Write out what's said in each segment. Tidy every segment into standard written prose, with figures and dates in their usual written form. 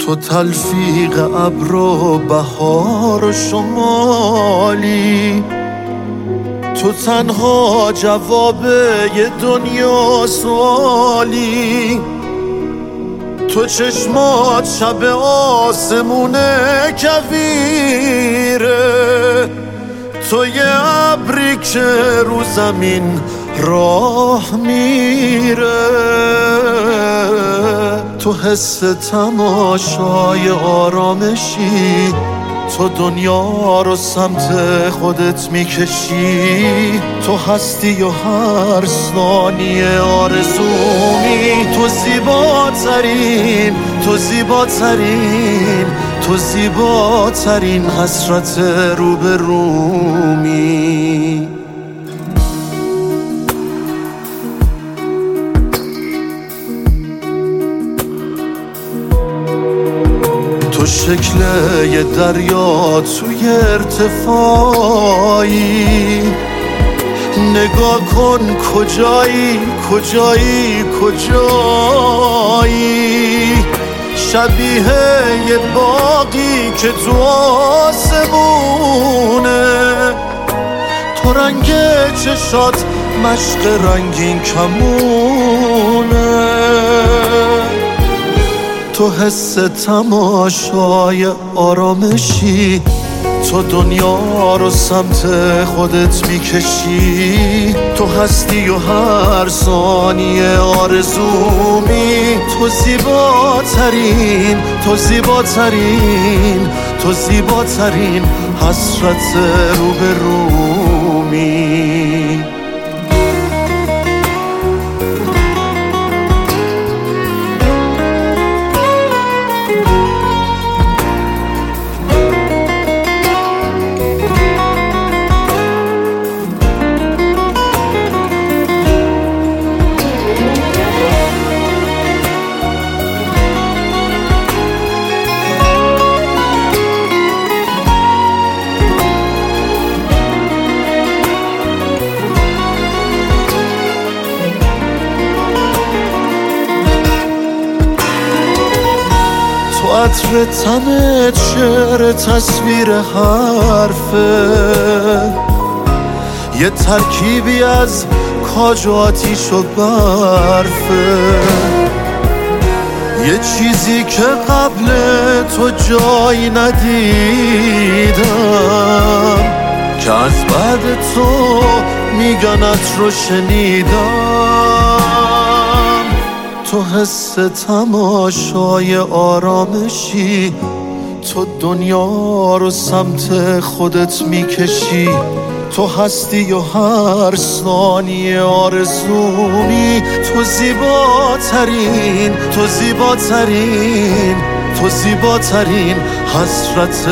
تو تلفیق ابر و بهار و شمالی، تو تنها جواب یه دنیا سوالی، تو چشمات شب آسمونه کویره، تو یه ابری که رو زمین راه میره، تو حس تماشای آرامشی، تو دنیا رو سمت خودت میکشی، تو هستی و هر ثانیه آرزومی، تو زیباترین، تو زیباترین، تو زیباترین حسرت روبرومی. تو شکل یه دریا توی ارتفاعی، نگاه کن کجایی کجایی کجایی، شبیه یه باغی که تو آسمونه، تو رنگ چشات مشق رنگین کمونه، تو حس تماشای آرامشی، تو دنیا رو سمت خودت میکشی، تو هستی و هر ثانیه آرزومی، تو زیباترین، تو زیباترین، تو زیباترین حسرت روبرومی. تو عطر تنت شعر تصویر حرفه، یه ترکیبی از کاج و آتیش و برفه، یه چیزی که قبل تو جایی ندیدم، که از بعد تو میگنت رو شنیدم، تو حس تماشای آرامشی، تو دنیا رو سمت خودت میکشی، تو هستی و هر ثانیه آرزومی، تو زیباترین، تو زیباترین، تو زیباترین حسرت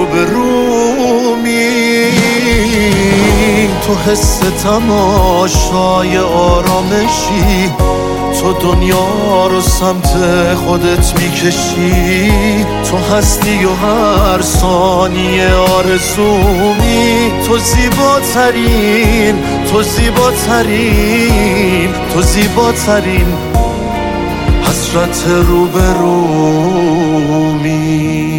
روبرومی، تو حس تماشای آرامشی، تو دنیا رو سمت خودت میکشی، تو هستی و هر ثانیه آرزومی، تو زیباترین، تو زیباترین، تو زیباترین حسرت روبرومی.